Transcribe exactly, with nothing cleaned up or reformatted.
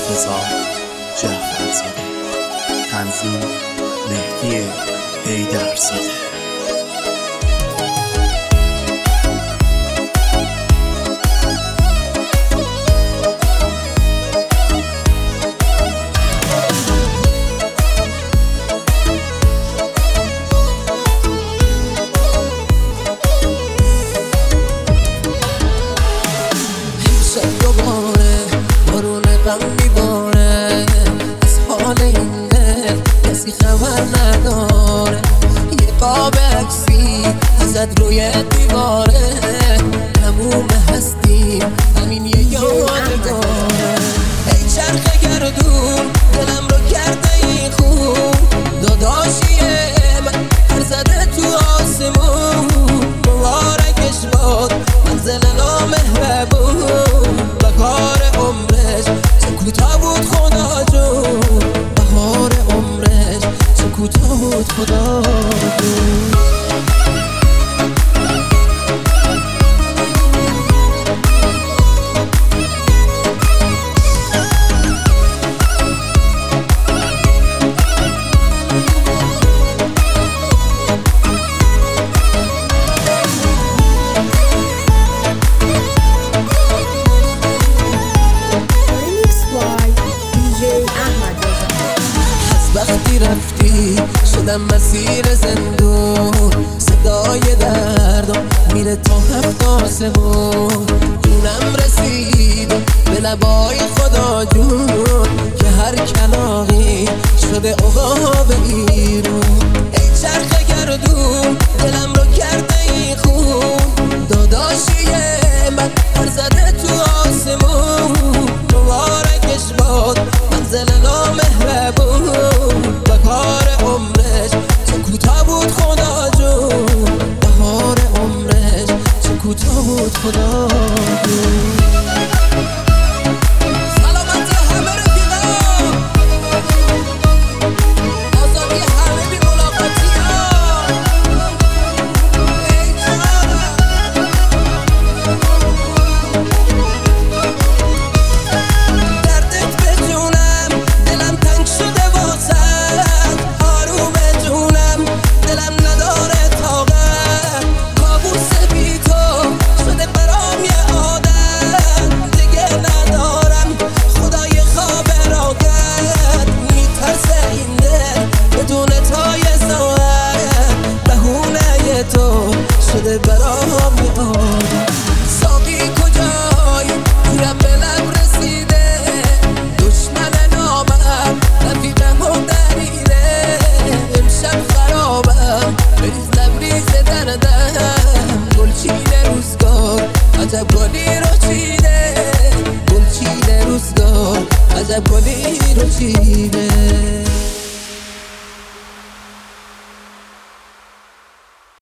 مرتضی جعفرزاده. تنظیم مهدی حیدرزاده. غم میباره از حال این دل کسی خبر نداره. یه قاب عکسی ازت روی دیواره، تموم هستیم همین یه یادگاره. ای چرخ گردون دلم رو کرده این خون، داداشیه من پر زده تو آسمون. مبارکش باد منزل نامهربون، بهار عمرش چه کوتاه بود خدا جون. بهار عمرش چه کوتاه بود خدا جون. وقتی رفتی شدم مسیر زندون، صدای دردم میره تا هفت آسمون. جونم رسید به لبای خدا جون، که هر کلاغی شده عقاب ایرون. ای چرخ گردون دلم رو کرده این خون، داداشیه من پر زده تو آسمون. مبارکش باد منزل نامهربون، بهار عمرش چه کوتاه بود خدا جون. بهار عمرش چه کوتاه بود خدا جون. سلامتی همه رفیقا، آزادی همه بی ملاقاتی ها. ای جانم دردت به جونم، دلم تنگ شده واسد. آروم جونم دلم نداره طاقت، کابوس بی تو شده برام یه عادت. دیگه ندارم خدای خواب راحت، میترسه این دل بدون تا یه ساعت. بهونه تو شده برام یه عادت. ساقی کجایی تورم به لب رسیده، دشمن نامم رفیقم و دریده. امشب خرابم بریز لبریز دردم، گلچین روزگار عجب گلی رو چیده. گلچین روزگار عجب گلی رو چیده.